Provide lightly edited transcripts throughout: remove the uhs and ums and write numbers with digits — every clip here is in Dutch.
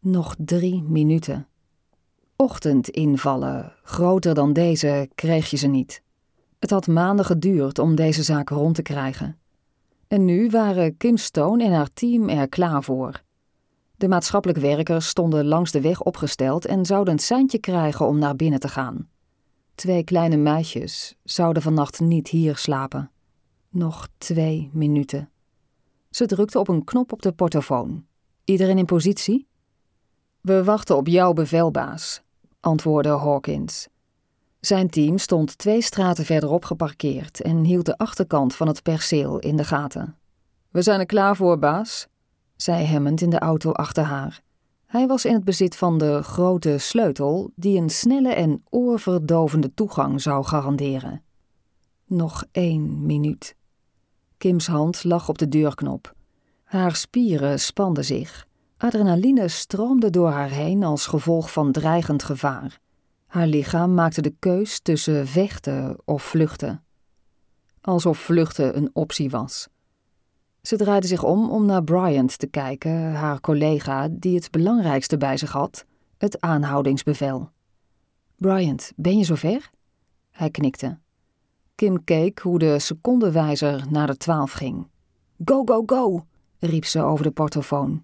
Nog 3 minuten. Ochtendinvallen, groter dan deze, kreeg je ze niet. Het had maanden geduurd om deze zaak rond te krijgen. En nu waren Kim Stone en haar team er klaar voor. De maatschappelijk werkers stonden langs de weg opgesteld en zouden een seintje krijgen om naar binnen te gaan. 2 kleine meisjes zouden vannacht niet hier slapen. Nog 2 minuten. Ze drukte op een knop op de portofoon. Iedereen in positie? We wachten op jouw bevel, baas, antwoordde Hawkins. Zijn team stond 2 straten verderop geparkeerd en hield de achterkant van het perceel in de gaten. We zijn er klaar voor, baas, zei Hammond in de auto achter haar. Hij was in het bezit van de grote sleutel die een snelle en oorverdovende toegang zou garanderen. Nog 1 minuut. Kims hand lag op de deurknop. Haar spieren spanden zich. Adrenaline stroomde door haar heen als gevolg van dreigend gevaar. Haar lichaam maakte de keus tussen vechten of vluchten. Alsof vluchten een optie was. Ze draaide zich om naar Bryant te kijken, haar collega die het belangrijkste bij zich had, het aanhoudingsbevel. Bryant, ben je zover? Hij knikte. Kim keek hoe de secondenwijzer naar de 12 ging. Go, go, go, riep ze over de portofoon.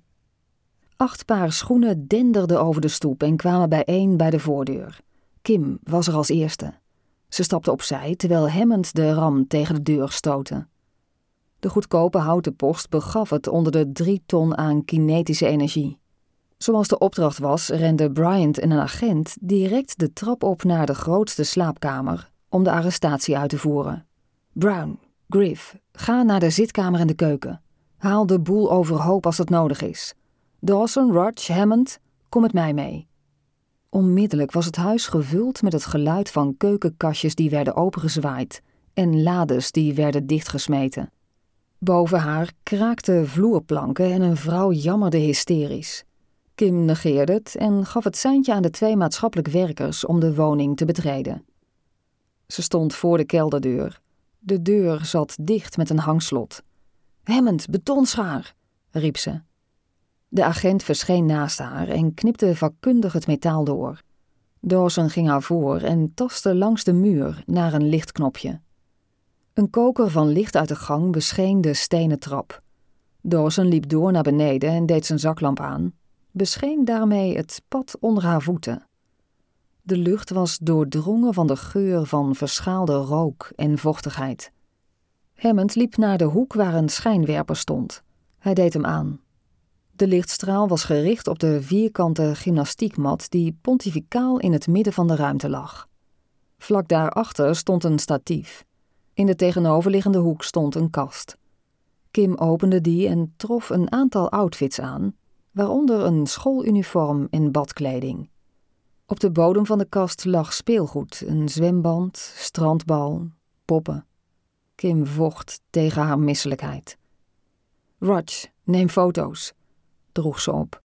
8 paar schoenen denderden over de stoep en kwamen bijeen bij de voordeur. Kim was er als eerste. Ze stapte opzij terwijl Hammond de ram tegen de deur stootte. De goedkope houten post begaf het onder de 3 ton aan kinetische energie. Zoals de opdracht was, renden Bryant en een agent direct de trap op naar de grootste slaapkamer om de arrestatie uit te voeren. Brown, Griff, ga naar de zitkamer en de keuken. Haal de boel overhoop als dat nodig is. Dawson, Rudge, Hammond, kom met mij mee. Onmiddellijk was het huis gevuld met het geluid van keukenkastjes die werden opengezwaaid en lades die werden dichtgesmeten. Boven haar kraakten vloerplanken en een vrouw jammerde hysterisch. Kim negeerde het en gaf het seintje aan de 2 maatschappelijk werkers om de woning te betreden. Ze stond voor de kelderdeur. De deur zat dicht met een hangslot. Hammond, betonschaar, riep ze. De agent verscheen naast haar en knipte vakkundig het metaal door. Dawson ging haar voor en tastte langs de muur naar een lichtknopje. Een koker van licht uit de gang bescheen de stenen trap. Dawson liep door naar beneden en deed zijn zaklamp aan, bescheen daarmee het pad onder haar voeten. De lucht was doordrongen van de geur van verschaalde rook en vochtigheid. Hammond liep naar de hoek waar een schijnwerper stond. Hij deed hem aan. De lichtstraal was gericht op de vierkante gymnastiekmat die pontificaal in het midden van de ruimte lag. Vlak daarachter stond een statief. In de tegenoverliggende hoek stond een kast. Kim opende die en trof een aantal outfits aan, waaronder een schooluniform en badkleding. Op de bodem van de kast lag speelgoed, een zwemband, strandbal, poppen. Kim vocht tegen haar misselijkheid. Rudge, neem foto's, droeg ze op.